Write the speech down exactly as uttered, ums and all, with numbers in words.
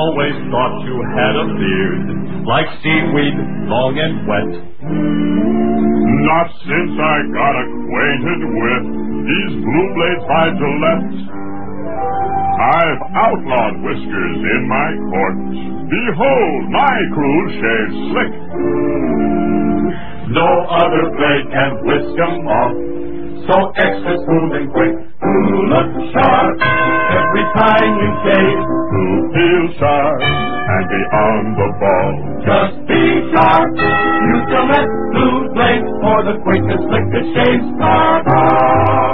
always thought you had a beard, like seaweed, long and wet. Not since I got acquainted with these blue blades by Gillette. I've outlawed whiskers in my courts. Behold, my crew shaves slick. No other blade can whisk 'em off, so extra smooth and quick. To look sharp every time you shave, To feel sharp and be on the ball. just be sharp. Use Gillette blue blades for the quickest, slickest shaves.